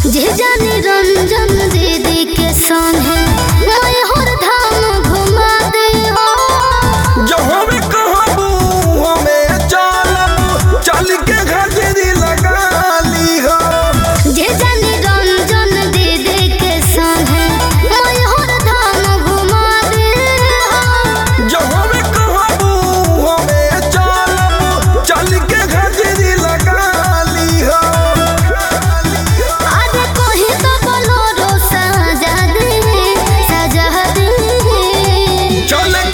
जे जानी रंजन दीदी के संगे मैहर धाम घुमा दे हो। जहाँ भी कहबू हमें चलब, चल के हाजिरी लगा ली हो। जे जानी रंजन दीदी के संगे मैहर धाम घुमा दे हो। जहाँ भी कहबू हमें चलब, चल के हाजिरी लगा ली हो। आज कहीं तो बोलो रो सजा दे, सजा दे। चल